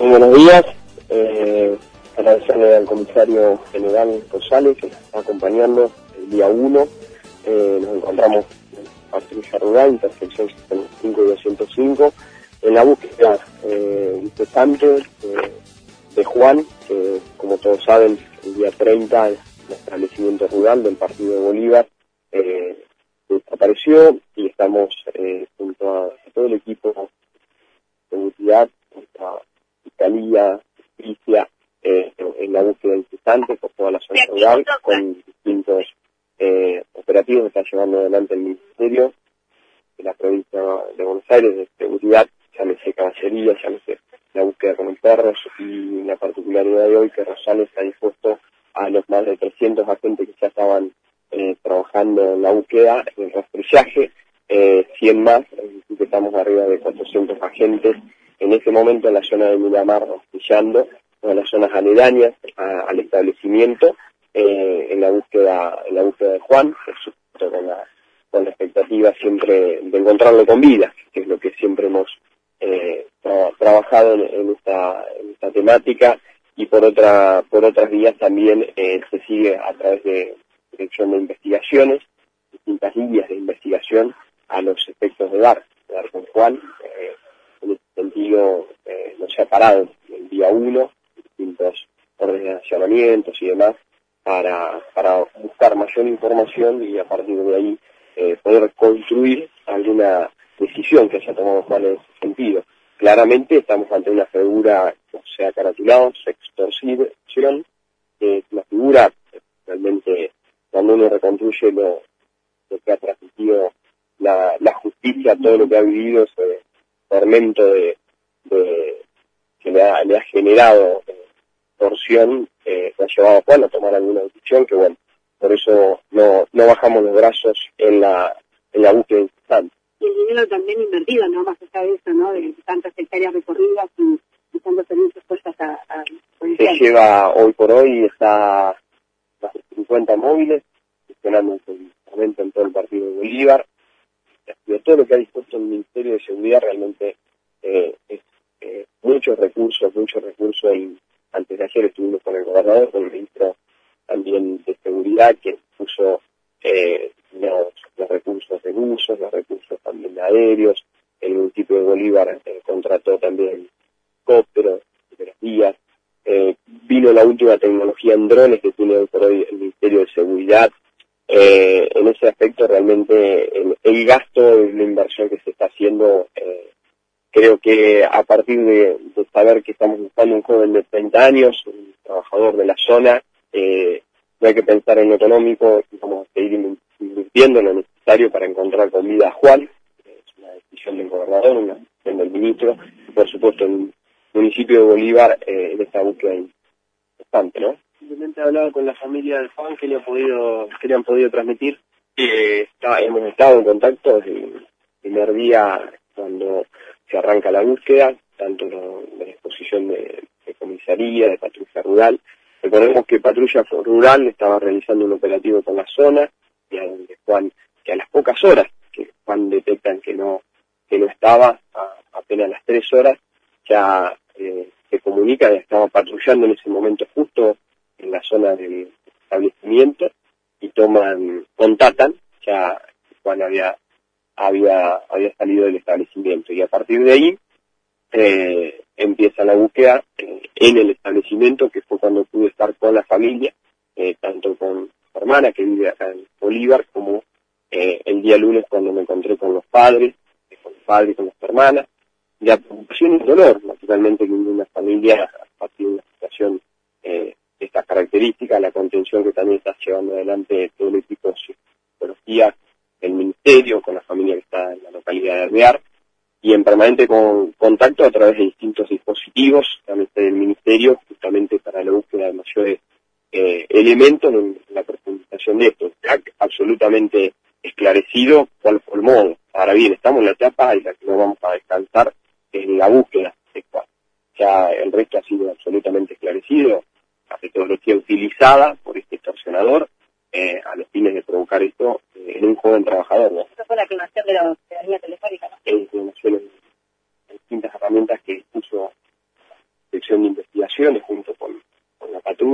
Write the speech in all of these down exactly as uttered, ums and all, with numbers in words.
Muy buenos días. Eh, agradecerle al comisario general Rosales que nos está acompañando el día uno. Eh, nos encontramos en patrulla rural, intersección ciento cinco y doscientos cinco, en la búsqueda eh, incesante eh, de Juan, que como todos saben, el día treinta, el establecimiento rural del partido de Bolívar eh, desapareció, y estamos eh, junto a todo el equipo de seguridad, nuestra fiscalía, justicia, eh, en la búsqueda incesante por toda la zona rural, con distintos eh, operativos que está llevando adelante el Ministerio de la provincia de Buenos Aires de seguridad, llámese caballería, llámese la búsqueda con perros, y la particularidad de hoy que Rosales ha dispuesto a los más de trescientos agentes que ya estaban eh, trabajando en la búsqueda, en el rastrellaje, eh, cien más, es que estamos arriba de cuatrocientos agentes en ese momento en la zona de Miramar, rastrillando, en las zonas aledañas a, al establecimiento, eh, en la búsqueda en la búsqueda de Juan, por supuesto con la, con la expectativa siempre de encontrarlo con vida, que es lo que siempre hemos eh, tra trabajado en, en, esta, en esta temática, y por otra por otras vías también eh, se sigue a través de dirección de investigaciones, distintas líneas de investigación a los efectos de dar, de dar con Juan. Eh, en ese sentido eh, no se ha parado el día uno, distintos órdenes de allanamientos y demás, para, para buscar mayor información y a partir de ahí eh, poder construir alguna decisión que haya tomado Juan en ese sentido. Claramente estamos ante una figura que se ha caratulado, extorsión, que es una figura realmente, cuando uno reconstruye lo, lo que ha transmitido la, la justicia, todo lo que ha vivido, ese tormento de, de que le ha, le ha generado eh, torsión, eh, que ha llevado a Juan a tomar alguna decisión, que bueno, por eso no, no bajamos los brazos en la, en la búsqueda incesante. Y el dinero también invertido, ¿no? Más allá de eso, ¿no? De tantas hectáreas recorridas y, y tantos servicios puestos a, a Se lleva hoy por hoy, está más de cincuenta móviles, funcionando en este momento en todo el partido de Bolívar. De todo lo que ha dispuesto el Ministerio de Seguridad realmente eh, es eh, muchos recursos, muchos recursos. Y antes de ayer estuvimos con el gobernador, con el ministro también de Seguridad, que puso eh, los, los recursos de usos, los recursos también de aéreos. El municipio de Bolívar eh, contrató también helicópteros, fotografías. Eh, vino la última tecnología en drones que tiene hoy por hoy el Ministerio de Seguridad. Eh, en ese aspecto realmente el, el gasto y la inversión que se está haciendo, eh, creo que a partir de, de saber que estamos buscando un joven de treinta años, un trabajador de la zona, eh, no hay que pensar en lo económico, vamos a seguir invirtiendo en lo necesario para encontrar con vida a Juan. Es una decisión del gobernador, una decisión del ministro, y por supuesto en el municipio de Bolívar eh, en esta búsqueda importante, ¿no? Simplemente he hablado con la familia de Juan, que le han podido, que le han podido transmitir. Eh, está, hemos estado en contacto desde el primer día cuando se arranca la búsqueda, tanto lo, de la exposición de, de comisaría, de patrulla rural. Recordemos que patrulla rural estaba realizando un operativo con la zona, y a donde Juan, que a las pocas horas que Juan detectan que no, que no estaba, a, apenas a las tres horas, ya eh, se comunica que estaba patrullando en ese momento justo en la zona del establecimiento, y toman, contactan, ya Juan había, había, había salido del establecimiento, y a partir de ahí eh, empieza la búsqueda eh, en el establecimiento, que fue cuando pude estar con la familia, eh, tanto con su hermana que vive acá en Bolívar, como eh, el día lunes cuando me encontré con los padres, eh, con los padres y con las hermanas, de preocupación y dolor, naturalmente, que ninguna familia, a partir de una situación eh, de estas características, la contención que también está llevando adelante todo el equipo de psicología del Ministerio, con la familia que está en la localidad de Alvear, y en permanente con, contacto a través de distintos dispositivos, también del Ministerio, justamente para la búsqueda de mayores eh, elementos en la profundización de esto. Está absolutamente esclarecido cuál fue el modo. Ahora bien, estamos en la etapa en la que no vamos a descansar en la búsqueda sexual. Ya el resto ha sido absolutamente esclarecido, la metodología utilizada por este extorsionador eh, a los fines de provocar esto eh, en un joven trabajador, ¿no? Esa fue la clonación de, los, de la línea telefónica, ¿no? Es clonación en distintas herramientas que puso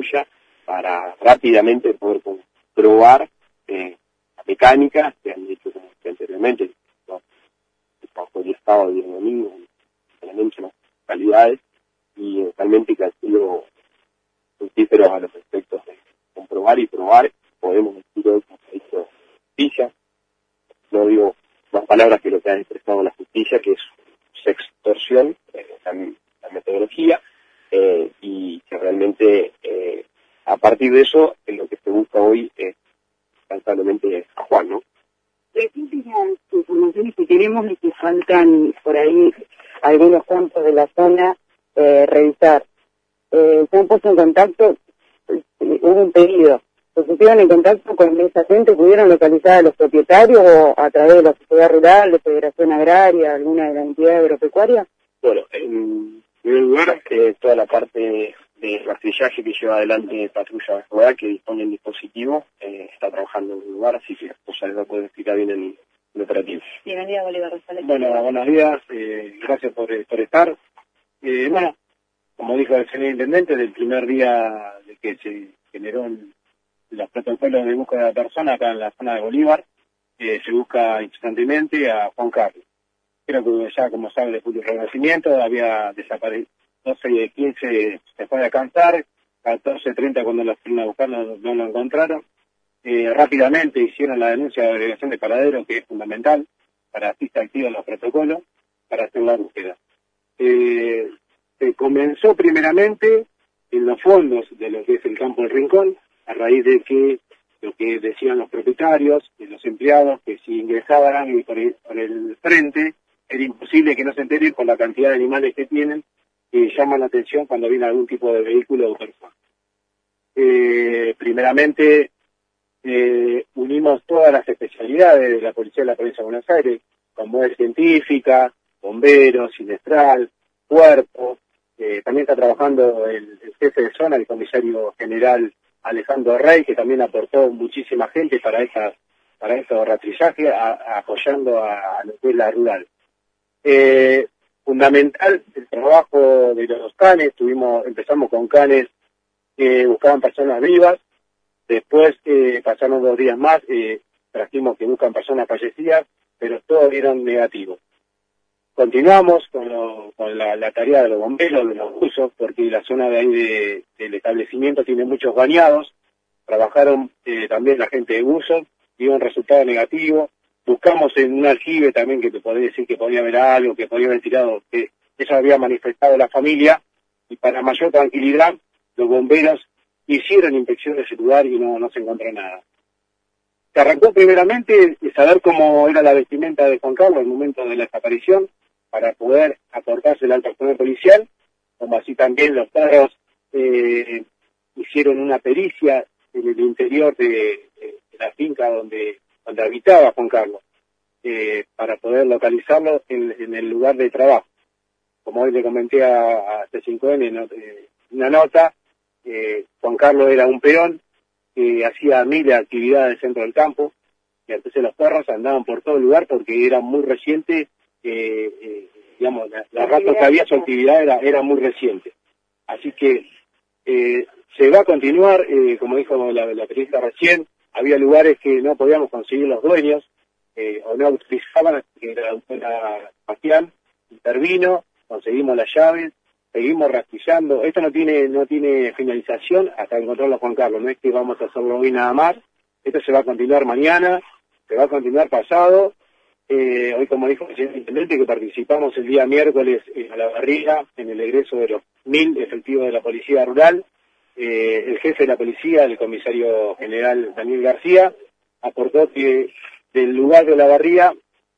pastilla para rápidamente poder probar eh, la mecánica que han dicho como anteriormente, ¿no? Bajo el estado de domingo, elementos, ¿no? Calidades, y realmente que han sido fructíferos a los efectos de comprobar y probar. Podemos decir hoy como ha dicho justicia, no digo más palabras que lo que ha expresado la justicia, que es sextorsión, eh, la, la metodología, eh, y que realmente eh, a partir de eso eh, lo que se busca hoy es lamentablemente a Juan, ¿no? Las informaciones que tenemos es que faltan por ahí algunos campos de la zona eh, revisar. Eh, se han puesto en contacto, eh, hubo un pedido. ¿Se pusieron en contacto con esa gente? ¿Pudieron localizar a los propietarios o a través de la Sociedad Rural, de Federación Agraria, alguna de las entidades agropecuarias? Bueno, en primer lugar, eh, toda la parte de rastrillaje que lleva adelante Patrulla Rural, que dispone el dispositivo, eh, está trabajando en el lugar, así que pues, ya lo pueden explicar bien en el operativo. Buenos días, Bolívar Rosales. Bueno, buenos días, eh, gracias por, por estar. Eh, bueno, como dijo el señor Intendente, del primer día de que se generó el, los protocolos de búsqueda de la persona acá en la zona de Bolívar, eh, se busca instantáneamente a Juan Carlos. Creo que ya, como sabe, de Julio Renacimiento, había desaparecido, doce de quince se fue a alcanzar, catorce treinta cuando lo fueron a buscar no, no lo encontraron. Eh, rápidamente hicieron la denuncia de agregación de paradero, que es fundamental para así se activan los protocolos, para hacer la búsqueda. Eh, se comenzó primeramente en los fondos de lo que es el campo del Rincón, a raíz de que lo que decían los propietarios y los empleados, que si ingresaban por el, por el frente, era imposible que no se enteren por la cantidad de animales que tienen, que llaman la atención cuando viene algún tipo de vehículo o persona. Eh, primeramente, eh, unimos todas las especialidades de la Policía de la Provincia de Buenos Aires, como es científica, bomberos, sinestral, cuerpo. Eh, también está trabajando el, el jefe de zona, el comisario general Alejandro Rey, que también aportó muchísima gente para esa, para estos rastrillajes, a, a, apoyando a, a lo que es la rural. Eh, fundamental el trabajo de los canes. Tuvimos, empezamos con canes que buscaban personas vivas, después eh, pasaron dos días más, eh, trajimos que buscan personas fallecidas, pero todos dieron negativos. Continuamos con, lo, con la, la tarea de los bomberos, de los buzos, porque la zona de ahí de, del establecimiento tiene muchos bañados. Trabajaron eh, también la gente de buzos, dio un resultado negativo. Buscamos en un aljibe también que te podría decir que podía haber algo, que podía haber tirado, que eso había manifestado la familia, y para mayor tranquilidad, los bomberos hicieron inspección de ese lugar y no, no se encontró nada. Se arrancó primeramente de saber cómo era la vestimenta de Juan Carlos en el momento de la desaparición, para poder aportársela al personal policial, como así también los perros eh, hicieron una pericia en el interior de, de, de la finca donde, donde habitaba Juan Carlos, eh, para poder localizarlo en, en el lugar de trabajo. Como hoy le comenté a, a C cinco N en eh, una nota, eh, Juan Carlos era un peón que hacía miles de actividades dentro del campo, y entonces los perros andaban por todo el lugar porque era muy reciente. Eh, eh, digamos, la, la rato que había su actividad era, era muy reciente. Así que eh, se va a continuar, eh, como dijo la, la periodista recién, había lugares que no podíamos conseguir los dueños, eh, o no utilizaban, que la doctora Bastián intervino, conseguimos las llaves, seguimos rastrillando. Esto no tiene no tiene finalización hasta encontrarlo a Juan Carlos, no es que vamos a hacerlo hoy nada más, esto se va a continuar mañana, se va a continuar pasado. Eh, hoy, como dijo el señor Intendente, que participamos el día miércoles eh, a la barriga en el egreso de los mil efectivos de la Policía Rural. Eh, el jefe de la policía, el comisario general Daniel García, aportó que del lugar de la barriga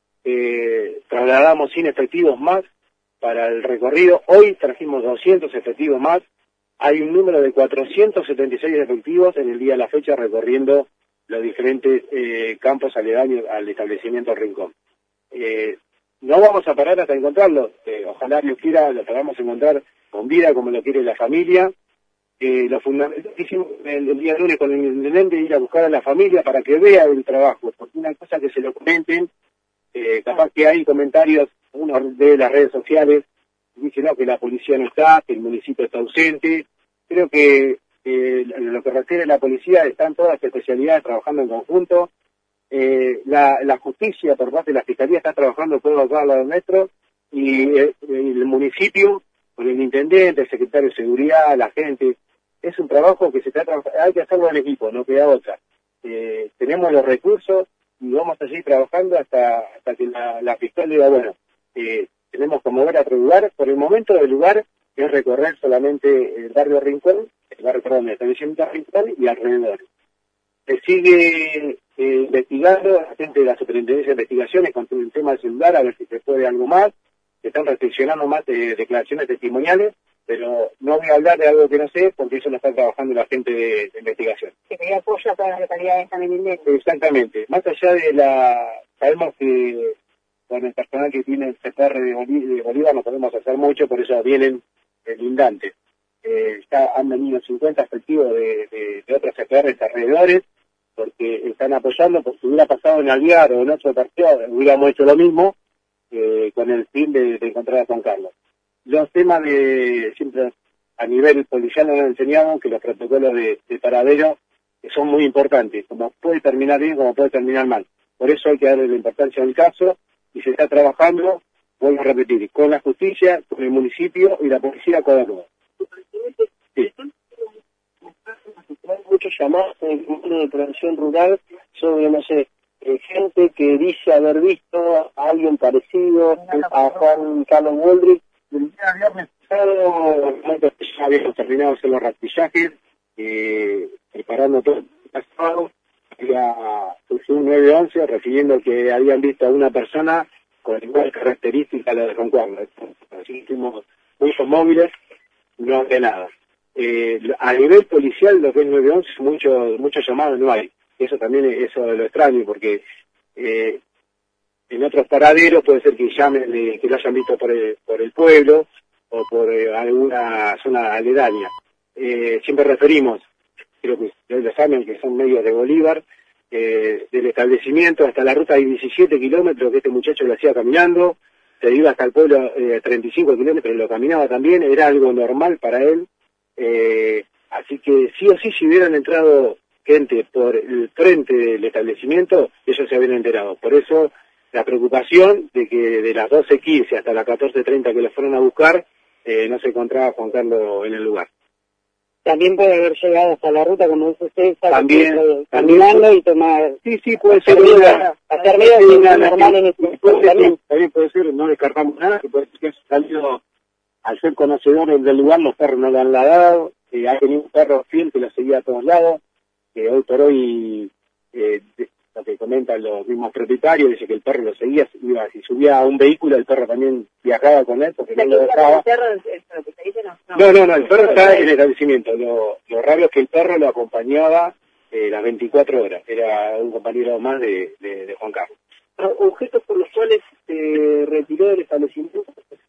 eh, trasladamos cien efectivos más para el recorrido. Hoy trajimos doscientos efectivos más. Hay un número de cuatrocientos setenta y seis efectivos en el día de la fecha recorriendo los diferentes eh, campos aledaños al establecimiento Rincón. Eh, no vamos a parar hasta encontrarlo. Eh, ojalá Dios quiera lo podamos encontrar con vida como lo quiere la familia. Eh, lo fundamental que hicimos el, el día lunes con el intendente, ir a buscar a la familia para que vea el trabajo, porque una cosa que se lo comenten, eh, capaz que hay comentarios, uno de las redes sociales, dice no, que la policía no está, que el municipio está ausente. Creo que eh, en lo que refiere a la policía, están todas las especialidades trabajando en conjunto. Eh, la, la justicia, por parte de la Fiscalía, está trabajando todo acá al lado nuestro, y eh, el municipio, con el intendente, el secretario de seguridad, la gente, es un trabajo que se está trabajando, hay que hacerlo en equipo, no queda otra. Eh, tenemos los recursos y vamos a seguir trabajando hasta, hasta que la, la fiscal diga, bueno, eh, tenemos que mover a otro lugar. Por el momento el lugar es recorrer solamente el barrio Rincón, el barrio, perdón, el establecimiento Rincón y alrededor. Se sigue eh, investigando, la gente de la Superintendencia de Investigaciones con el tema del celular, a ver si se puede algo más. Se están restriccionando más de declaraciones testimoniales, pero no voy a hablar de algo que no sé, porque eso lo está trabajando la gente de, de investigación. Que pedía apoyo a todas las localidades también. Exactamente. Más allá de la... Sabemos que con el personal que tiene el C P R de, Bolí de Bolívar no podemos hacer mucho, por eso vienen lindantes. Eh, ya han venido cincuenta efectivos de, de, de otros C P Rs alrededores, porque están apoyando, porque si hubiera pasado en Alvear o en otro partido, hubiéramos hecho lo mismo, eh, con el fin de, de encontrar a Juan Carlos. Los temas de, siempre a nivel policial nos han enseñado que los protocolos de, de paradero son muy importantes, como puede terminar bien, como puede terminar mal. Por eso hay que darle la importancia al caso, y se está trabajando, vuelvo a repetir, con la justicia, con el municipio y la policía con uno. Sí. Muchos llamados en el Comité de Prevención Rural sobre, no sé, eh, gente que dice haber visto a alguien parecido a Juan Carlos Woldrich. El día viernes pasado, ya habíamos terminado de hacer los rastrillajes, eh, preparando todo el pasado, había un nueve once refiriendo que habían visto a una persona con igual característica a la de Juan Carlos. Así que hicimos muchos móviles, no de nada. Eh, a nivel policial, lo que es nueve once, muchos muchos llamados no hay. Eso también es eso de lo extraño, porque eh, en otros paraderos puede ser que llamen, eh, que lo hayan visto por el, por el pueblo o por eh, alguna zona aledaña. Eh, siempre referimos, creo que ustedes lo saben, que son medios de Bolívar, eh, del establecimiento hasta la ruta de diecisiete kilómetros que este muchacho lo hacía caminando, se iba hasta el pueblo eh, treinta y cinco kilómetros, lo caminaba también, era algo normal para él. Eh, así que sí o sí, si hubieran entrado gente por el frente del establecimiento, ellos se habían enterado. Por eso la preocupación de que de las doce quince hasta las catorce treinta que lo fueron a buscar, eh, no se encontraba Juan Carlos en el lugar. También puede haber llegado hasta la ruta, como dice usted, también, también caminando y tomar... Sí, sí, puede ser una... Hacer vida normal en este puede ser, también puede ser, no descartamos nada, que puede ser que haya salido, al ser conocedores del lugar, los perros no lo han ladrado, eh, hay tenido un perro fiel que lo seguía a todos lados, que hoy por hoy, eh, lo que comentan los mismos propietarios, dice que el perro lo seguía, iba, si subía a un vehículo, el perro también viajaba con él, porque no lo dejaba. ¿El perro, el perro que se dice, no? No, no, no, el perro está en el establecimiento. Lo, lo raro es que el perro lo acompañaba eh, las veinticuatro horas. Era un compañero más de, de, de Juan Carlos. ¿Objetos por los cuales se retiró del establecimiento?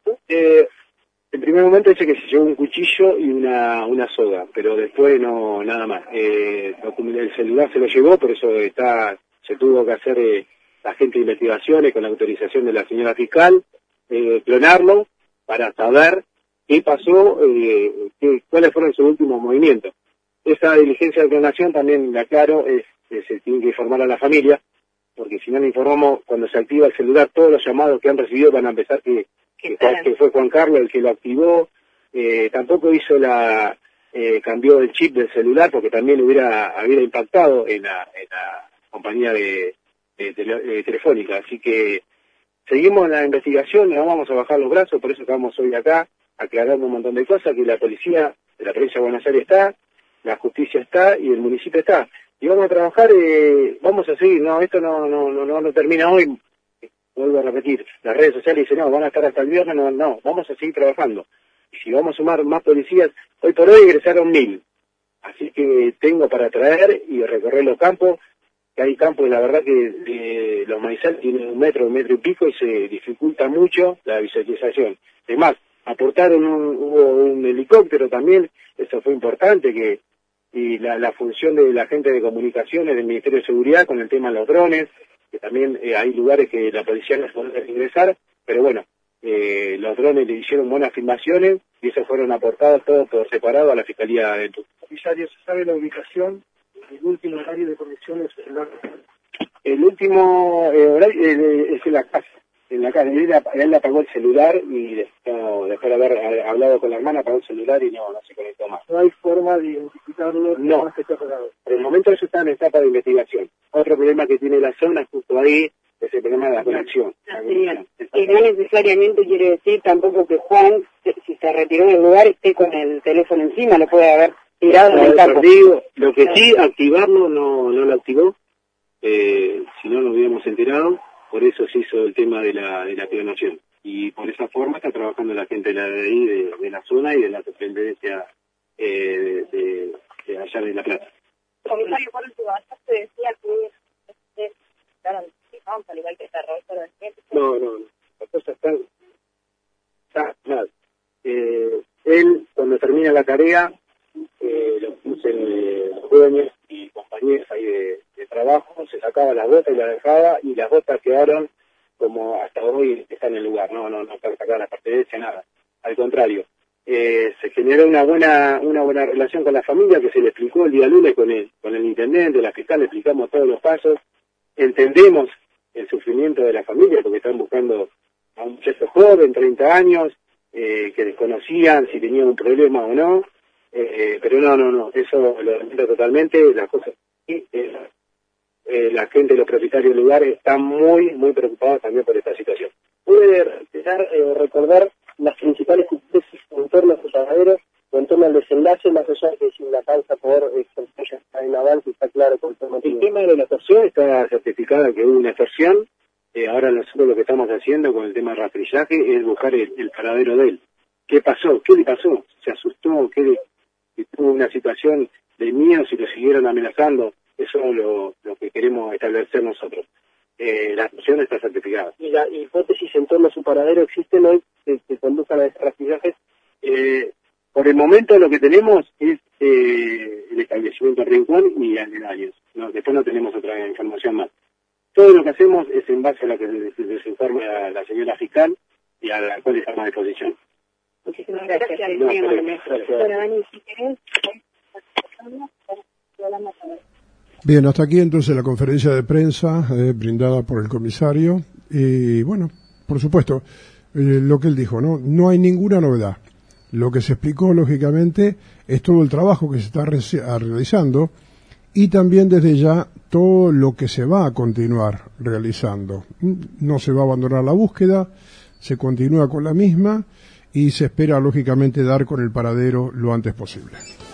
Eh, en primer momento dice que se llevó un cuchillo y una, una soga, pero después no, nada más. Eh, el celular se lo llevó, por eso está, se tuvo que hacer eh, la gente de investigaciones con la autorización de la señora fiscal, eh, clonarlo para saber qué pasó, eh, qué, cuáles fueron sus últimos movimientos. Esa diligencia de clonación también, la aclaro, es, es, se tiene que informar a la familia, porque si no le informamos, cuando se activa el celular, todos los llamados que han recibido van a empezar que, que, que fue Juan Carlos el que lo activó. Eh, tampoco hizo la, eh, cambió el chip del celular, porque también hubiera, hubiera impactado en la, en la compañía de, de, de, de telefónica. Así que seguimos la investigación, no vamos a bajar los brazos, por eso estamos hoy acá, aclarando un montón de cosas, que la policía de la provincia de Buenos Aires está, la justicia está y el municipio está. Y vamos a trabajar, eh, vamos a seguir, no, esto no, no, no, no, no termina hoy, vuelvo a repetir, las redes sociales dicen, no, van a estar hasta el viernes, no, no, vamos a seguir trabajando. Y si vamos a sumar más policías, hoy por hoy ingresaron mil, así que tengo para traer y recorrer los campos, que hay campos, la verdad que eh, los maizales tienen un metro, un metro y pico y se dificulta mucho la visualización. Además, aportaron un, hubo un helicóptero también, eso fue importante, que y la, la función de la gente de comunicaciones del Ministerio de Seguridad con el tema de los drones, que también eh, hay lugares que la policía no puede ingresar, pero bueno, eh, los drones le hicieron buenas filmaciones y esos fueron aportados todos por separado a la Fiscalía de Tucumán. comisario, ¿se sabe la ubicación del último horario de conexión del celular? El último eh, horario eh, es en la casa. En la casa. Él, él apagó el celular y después, después de haber hablado con la hermana apagó el celular y no, no se conectó más. ¿No hay forma de identificarlo? No. Más que está apagado? Por el momento eso está en etapa de investigación. Otro problema que tiene la zona justo ahí es el problema de la conexión. La conexión. Y no necesariamente quiere decir tampoco que Juan, si se retiró del lugar, esté con el teléfono encima, lo puede haber tirado en el campo. Digo, lo que sí, activarlo no, no lo activó, eh, si no nos hubiéramos enterado, por eso se hizo el tema de la, de la clonación. Y por esa forma está trabajando la gente de, la, de ahí, de, de la zona y de la dependencia eh, de, de, de allá de La Plata. Comisario, por último, ayer se decía que es al igual que esta Roberto del No, no, no, la cosa está, está mal. Eh, él, cuando termina la tarea, eh, lo puse en los dueños y compañeros ahí de, de trabajo, se sacaba las botas y las dejaba, y las botas quedaron como hasta hoy están en el lugar, no, no, no están sacadas la pertenencia, nada. Al contrario, eh, se generó una buena una buena relación con la familia, que se le explicó el día lunes con el, con el intendente, la fiscal, le explicamos todos los pasos, entendemos el sufrimiento de la familia, porque están buscando a un muchacho joven, treinta años, eh, que desconocían si tenía un problema o no, eh, pero no, no, no, eso lo lamento totalmente, las cosas, y, eh, eh, la gente, los propietarios del lugar están muy, muy preocupados también por esta situación. ¿Puede empezar eh, recordar las principales hipótesis en torno a sus paraderos o en torno al desenlace, más allá de que si la causa por extorsión está en avance, está claro por qué motivo? El tema de la extorsión está certificada que hubo una extorsión. Eh, ahora nosotros lo que estamos haciendo con el tema de rastrillaje es buscar el, el paradero de él. ¿Qué pasó? ¿Qué le pasó? ¿Se asustó? ¿Qué le, si tuvo una situación de miedo? ¿Si lo siguieron amenazando? Eso es lo, lo que queremos establecer nosotros. Eh, la extorsión está certificada. ¿Y la hipótesis en torno a su paradero existen hoy que, que conduzcan a ese rastrillaje? Eh, por el momento lo que tenemos es eh, el establecimiento Rincón y aledaños. No, después no tenemos otra información más. Todo lo que hacemos es en base a lo que les informe a la señora fiscal y a la cual estamos a disposición. Muchísimas gracias. No, pero, gracias. Bueno, Dani, si querés, Bien, hasta aquí entonces la conferencia de prensa eh, brindada por el comisario. Y bueno, por supuesto, eh, lo que él dijo, ¿no? No hay ninguna novedad. Lo que se explicó, lógicamente, es todo el trabajo que se está re- realizando y también desde ya todo lo que se va a continuar realizando. No se va a abandonar la búsqueda, se continúa con la misma y se espera, lógicamente, dar con el paradero lo antes posible.